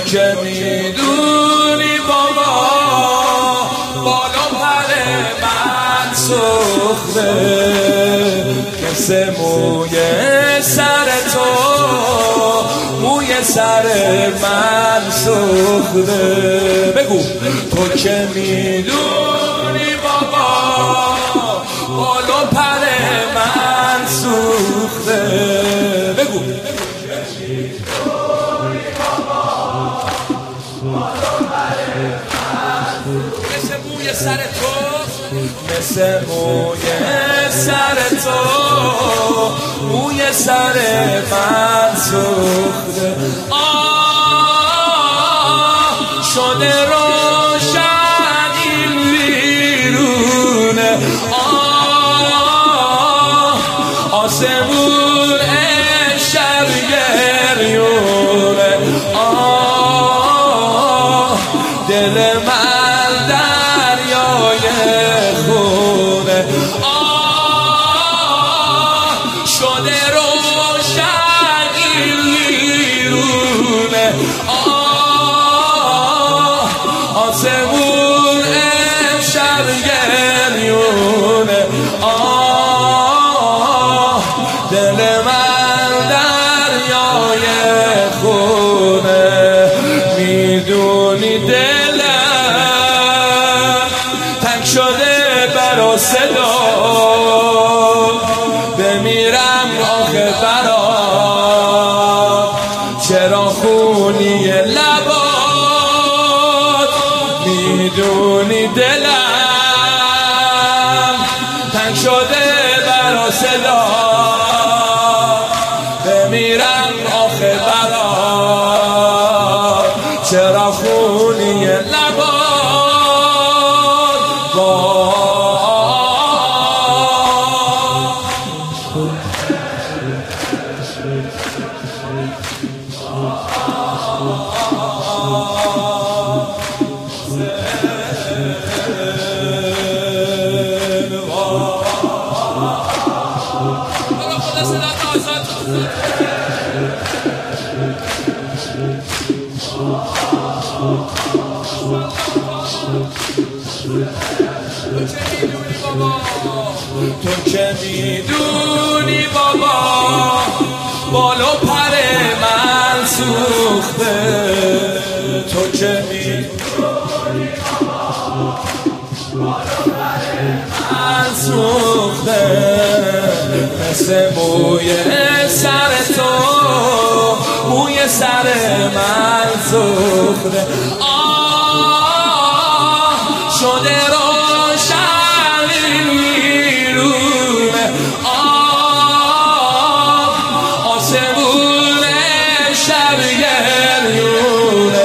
که میدونی بابا بالا پر من سوخته مثل موی سر تو، موی سر من سوخته. بگو تو که میدونی بابا بالا پر من سوخته. بگو مثل موی سر تو، مثل موی سر تو، موی سر من سوخته. شده روشن این بیرونه، آسمون شب گریونه، دل من دریای خونه. شده روشن این بیرونه، آسمون امشب گریونه، دل من دریای خونه. میدونی دلم تنگ شده برا صدا، بمیرم آخه برات چرا خونی لبات. میدونی دلم تنگ شده برا صدا، بمیرم آخه برات چرا خونی لبات. تو که میدونی بابا بالا پر من سوخته. تو که میدونی بالا پر من سوخته، مثل موی سر تو، موی سر من سوخته. شده روشن میرونه، آسمون شب گریونه،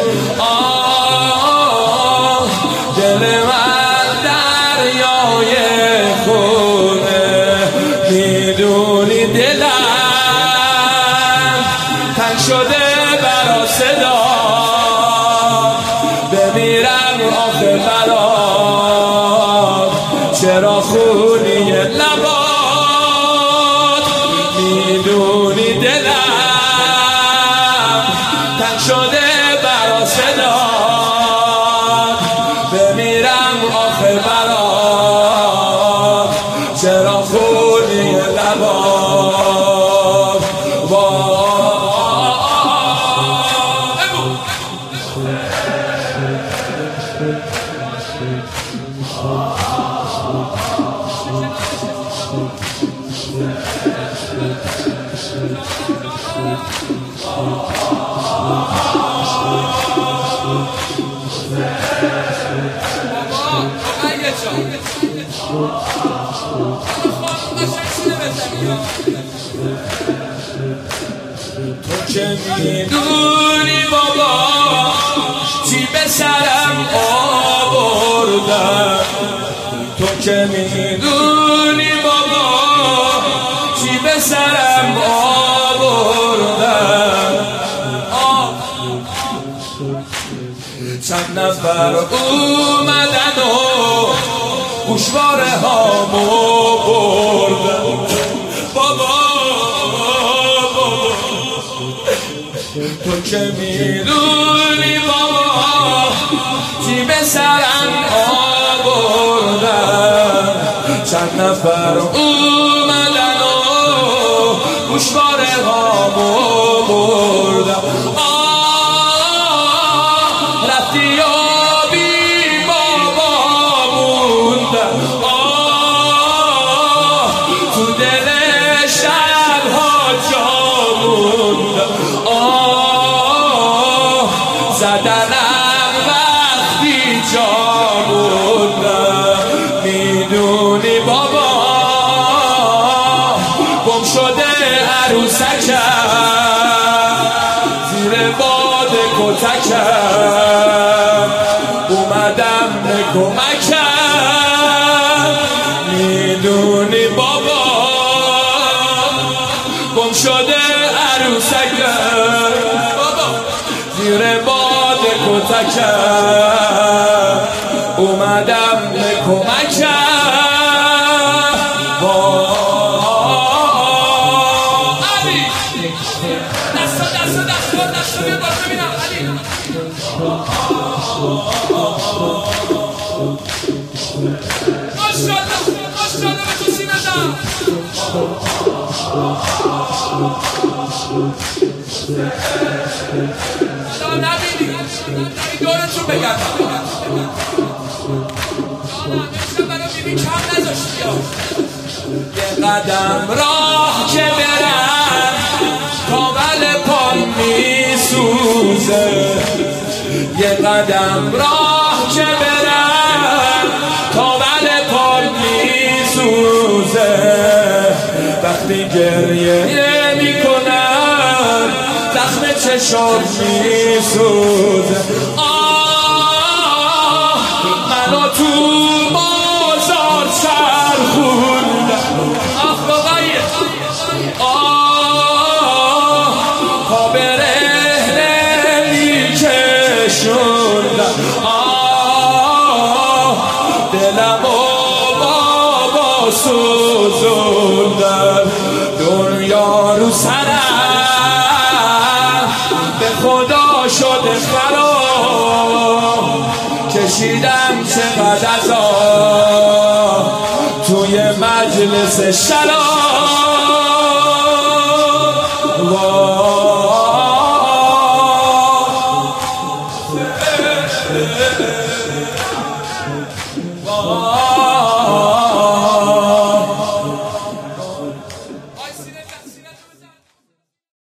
دل من دریای خونه. میدونی دلم تنگ شده برا صدا، بمیرم آخه برات چرا خونی لبات. میدونی دلم تنگ شده برا صدا، بمیرم آخه برات چرا خونی لبات. تو که میدونی بابا چی به سرم آوردم. تو که میدونی بابا چی به سرم آوردم. چند نفر اومدن و گوشواره هامو بردن. بابا تو که میدونی چند نفر اومدن و گوشواره هامو بردم رفتی و بی بابا موندم تو دل شبها جا موندم زدنم وقتی جا موندم میدونی بابا گم شده عروسکم زیر باد کتکم اومدم به کمکم میدونی بابا گم شده عروسکم زیر باد کتکم اومدم به کمکم نبینی دورتون بگم برای بیبی کم نذاشتی یه قدم راه که برم کامل پام میسوزه یه قدم راه که برم کامل پام میسوزه وقتی گریه میکنم زخم چشم میسوزه منو تو بازار سرخوندم پا به رهنه میکشوندم دلم و بابا سوزوندم دنیا رو سرم به خدا شده خراب کشیدم چقدر عذاب توی مجلس شراب